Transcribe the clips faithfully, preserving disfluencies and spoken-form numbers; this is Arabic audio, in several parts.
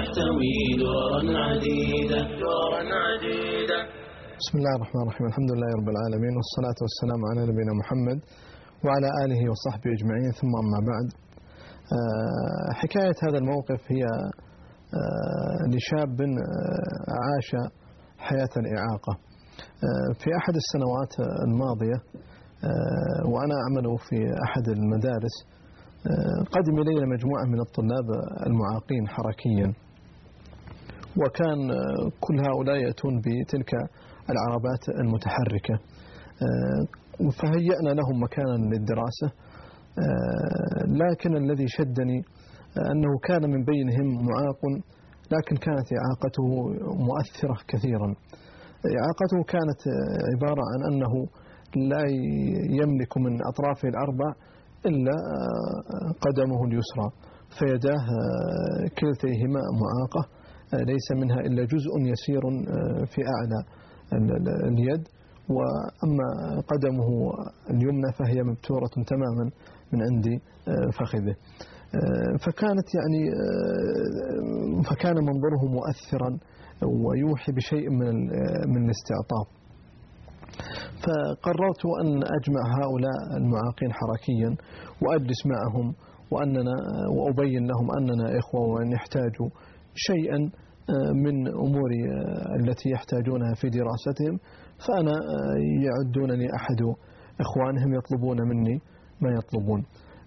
تحتوي دررا عديدة دررا عديدة. بسم الله الرحمن الرحيم. الحمد لله رب العالمين، والصلاة والسلام على نبينا محمد وعلى آله وصحبه أجمعين، ثم أما بعد. حكاية هذا الموقف هي لشاب عاش حياة الإعاقة في أحد السنوات الماضية، وأنا أعمل في أحد المدارس. قدم إلي مجموعة من الطلاب المعاقين حركيا، وكان كل هؤلاء يأتون بتلك العربات المتحركة، فهيأنا لهم مكانا للدراسة. لكن الذي شدني أنه كان من بينهم معاق، لكن كانت إعاقته مؤثرة كثيرا. إعاقته كانت عبارة عن أنه لا يملك من أطرافه الأربع إلا قدمه اليسرى، فيداه كلتيهما معاقة، ليس منها إلا جزء يسير في أعلى اليد، وأما قدمه اليمنى فهي مبتورة تماما من عند فخذه. فكانت يعني فكان منظره مؤثرا ويوحي بشيء من من الاستعطاف. فقررت أن أجمع هؤلاء المعاقين حركيا وأجلس معهم، وأننا وأبين لهم أننا إخوة وأن يحتاجوا شيئا من أمور التي يحتاجونها في دراستهم، فأنا يعدونني أحد إخوانهم يطلبون مني ما يطلبون.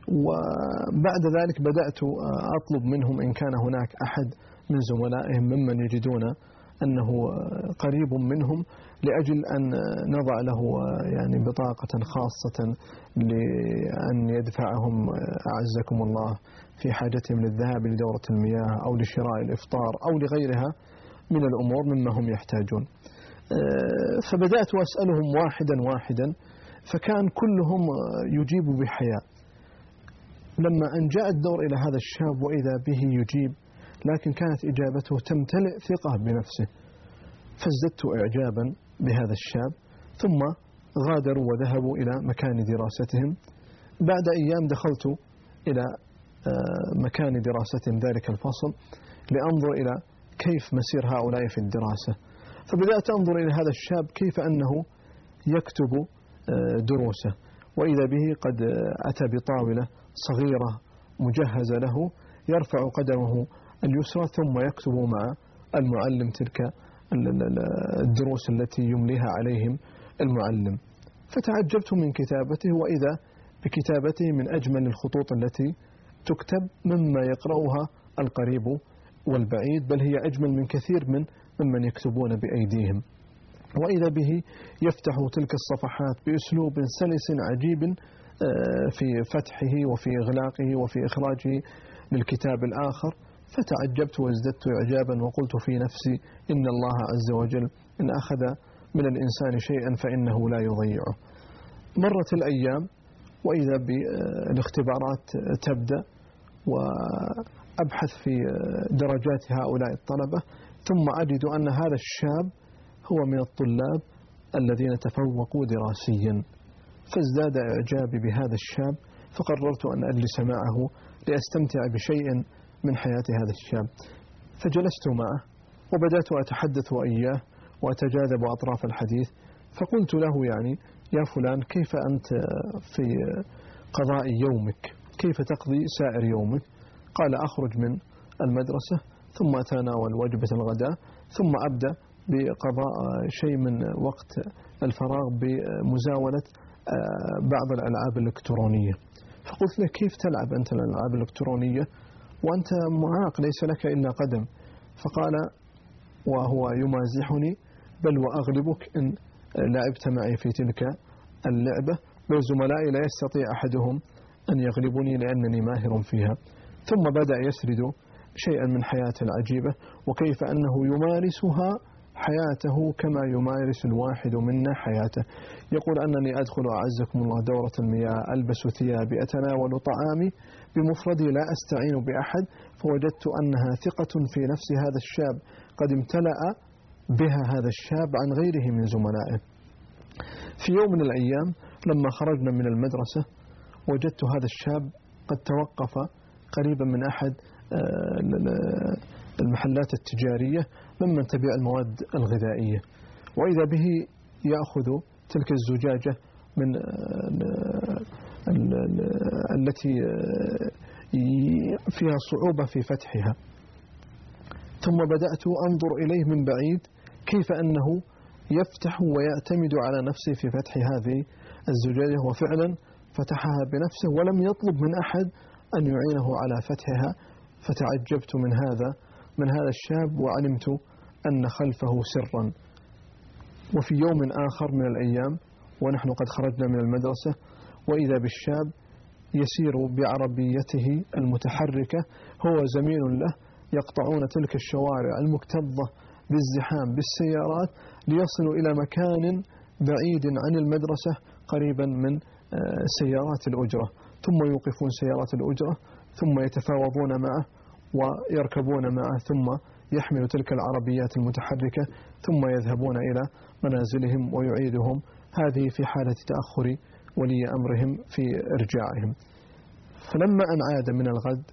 وبعد ذلك بدأت أطلب منهم إن كان هناك أحد من زملائهم ممن يجدون أنه قريب منهم، لأجل أن نضع له يعني بطاقة خاصة لأن يدفعهم أعزكم الله في حاجتهم للذهاب لدورة المياه أو لشراء الإفطار أو لغيرها من الأمور مما هم يحتاجون. فبدأت أسألهم واحدا واحدا، فكان كلهم يجيب بحياء. لما أن جاء الدور إلى هذا الشاب وإذا به يجيب، لكن كانت إجابته تمتلئ ثقة بنفسه، فازددت إعجابا بهذا الشاب. ثم غادروا وذهبوا إلى مكان دراستهم. بعد أيام دخلت إلى مكان دراستهم ذلك الفصل لأنظر إلى كيف مسير هؤلاء في الدراسة. فبدأت أنظر إلى هذا الشاب كيف أنه يكتب دروسه، وإذا به قد أتى بطاولة صغيرة مجهزة له، يرفع قدمه اليسرى ثم يكتب مع المعلم تلك الدروس التي يمليها عليهم المعلم. فتعجبت من كتابته، وإذا بكتابته من أجمل الخطوط التي تكتب مما يقرأها القريب والبعيد، بل هي أجمل من كثير من ممن يكتبون بأيديهم. وإذا به يفتح تلك الصفحات بأسلوب سلس عجيب في فتحه وفي إغلاقه وفي إخراجه للكتاب الآخر. فتعجبت وازددت إعجابا، وقلت في نفسي إن الله عز وجل إن أخذ من الإنسان شيئا فإنه لا يضيعه. مرت الأيام وإذا بالاختبارات تبدأ، وأبحث في درجات هؤلاء الطلبة، ثم أجد أن هذا الشاب هو من الطلاب الذين تفوقوا دراسيا. فازداد إعجابي بهذا الشاب، فقررت أن أجلس معه لأستمتع بشيء من حياة هذا الشاب. فجلست معه وبدأت أتحدث وإياه وأتجاذب أطراف الحديث. فقلت له يعني يا فلان، كيف أنت في قضاء يومك؟ كيف تقضي سائر يومك؟ قال أخرج من المدرسة ثم أتناول وجبة الغداء، ثم أبدأ بقضاء شيء من وقت الفراغ بمزاولة بعض الألعاب الإلكترونية. فقلت له كيف تلعب أنت الألعاب الإلكترونية وأنت معاق ليس لك إلا قدم؟ فقال وهو يمازحني بل وأغلبك إن لعبت معي في تلك اللعبة، بل زملائي لا يستطيع أحدهم أن يغلبني لأنني ماهر فيها. ثم بدأ يسرد شيئا من حياته العجيبة، وكيف أنه يمارسها حياته كما يمارس الواحد منا حياته. يقول أنني أدخل أعزكم الله دورة المياه، ألبس ثيابي، أتناول طعامي بمفردي لا أستعين بأحد. فوجدت أنها ثقة في نفس هذا الشاب قد امتلأ بها هذا الشاب عن غيره من زملائه. في يوم من الأيام لما خرجنا من المدرسة وجدت هذا الشاب قد توقف قريبا من أحد المحلات التجارية ممن تبيع المواد الغذائية، وإذا به يأخذ تلك الزجاجة من التي فيها صعوبة في فتحها، ثم بدأت أنظر إليه من بعيد كيف أنه يفتح ويعتمد على نفسه في فتح هذه الزجاجة، وفعلا فتحها بنفسه ولم يطلب من أحد أن يعينه على فتحها. فتعجبت من هذا من هذا الشاب وعلمت أن خلفه سرا. وفي يوم آخر من الأيام ونحن قد خرجنا من المدرسة، وإذا بالشاب يسير بعربيته المتحركة هو زميل له، يقطعون تلك الشوارع المكتظة بالزحام بالسيارات ليصلوا إلى مكان بعيد عن المدرسة قريبا من سيارات الأجرة، ثم يوقفون سيارات الأجرة ثم يتفاوضون معه ويركبون معه، ثم يحمل تلك العربيات المتحركة ثم يذهبون إلى منازلهم ويعيدهم. هذه في حالة تأخر ولي أمرهم في إرجاعهم. فلما أن عاد من الغد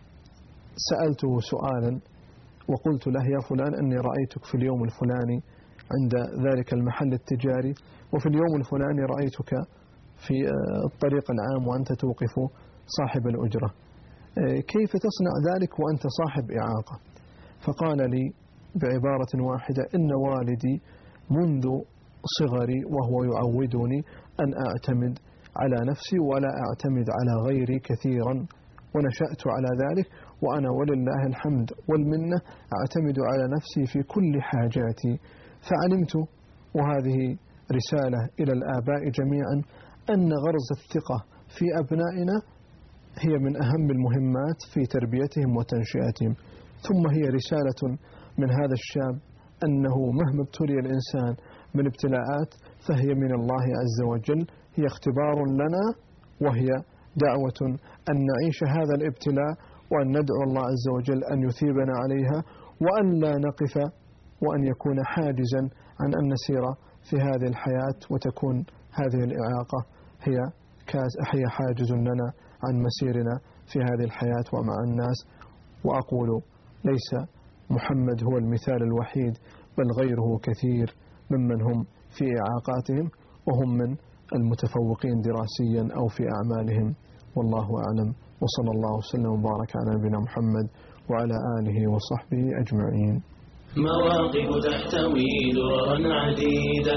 سألته سؤالا وقلت له: يا فلان، أني رأيتك في اليوم الفلاني عند ذلك المحل التجاري، وفي اليوم الفلاني رأيتك في الطريق العام وأنت توقف صاحب الأجرة، كيف تصنع ذلك وأنت صاحب إعاقة؟ فقال لي بعبارة واحدة: إن والدي منذ صغري وهو يعودني أن أعتمد على نفسي ولا أعتمد على غيري كثيرا، ونشأت على ذلك، وأنا ولله الحمد والمنة أعتمد على نفسي في كل حاجاتي. فعلمت، وهذه رسالة إلى الآباء جميعا، أن غرز الثقة في أبنائنا هي من أهم المهمات في تربيتهم وتنشئتهم. ثم هي رسالة من هذا الشاب أنه مهما ابتلي الإنسان من ابتلاءات فهي من الله عز وجل، هي اختبار لنا، وهي دعوة أن نعيش هذا الابتلاء وأن ندعو الله عز وجل أن يثيبنا عليها، وأن لا نقف وأن يكون حاجزا عن أن نسير في هذه الحياة، وتكون هذه الإعاقة هي هي حاجز لنا عن مسيرنا في هذه الحياة ومع الناس. وأقول: ليس محمد هو المثال الوحيد، بل غيره كثير ممن هم في إعاقاتهم وهم من المتفوقين دراسيا أو في أعمالهم، والله أعلم. وصلى الله وسلم وبارك على نبينا محمد وعلى آله وصحبه أجمعين. مواقف تحتوي دررا عديدة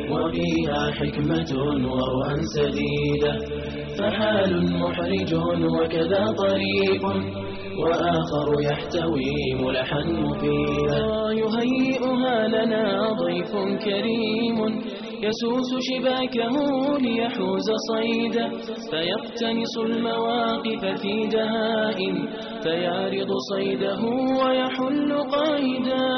وفيها حكمة ورؤى سديدة، فحال محرج وكذا طريق، وآخر يحتوي ملحا مفيدا. يهيئها لنا ضيف كريم يسوس شباكه ليحوز صيدا، فيقتنص المواقف في دهاء فيعرض صيده ويحل قائدا.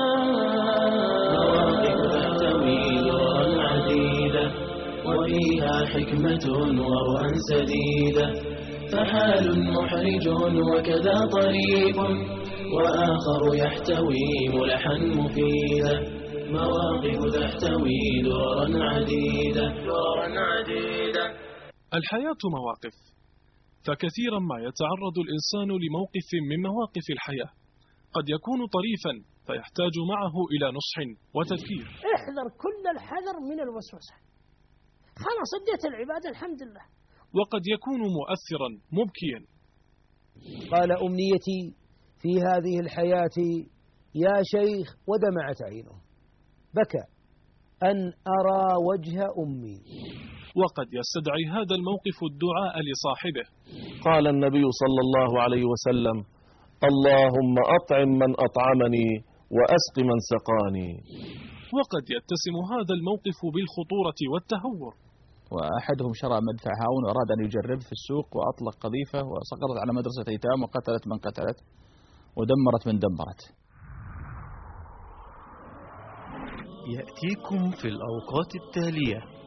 مواقف تحتوي دررا عديدة وفيها حكمة ورؤى سديدة، فحال محرج وكذا طريق، وآخر يحتوي ملحا مفيدا. مواقف تحتوي دررا عديدة دررا عديدة. الحياة مواقف، فكثيرا ما يتعرض الإنسان لموقف من مواقف الحياة قد يكون طريفا فيحتاج معه إلى نصح وتذكير. احذر كل الحذر من الوسوسة، خلاص اديت العبادة الحمد لله. وقد يكون مؤثرا مبكيا. قال: أمنيتي في هذه الحياة يا شيخ، ودمعت عينه، بكى أن أرى وجه أمي. وقد يستدعي هذا الموقف الدعاء لصاحبه. قال النبي صلى الله عليه وسلم: اللهم أطعم من أطعمني وأسق من سقاني. وقد يتسم هذا الموقف بالخطورة والتهور. وأحدهم شرى مدفع هاون وأراد أن يجرب في السوق، وأطلق قذيفة وسقطت على مدرسة أيتام وقتلت من قتلت ودمرت من دمرت. يأتيكم في الأوقات التالية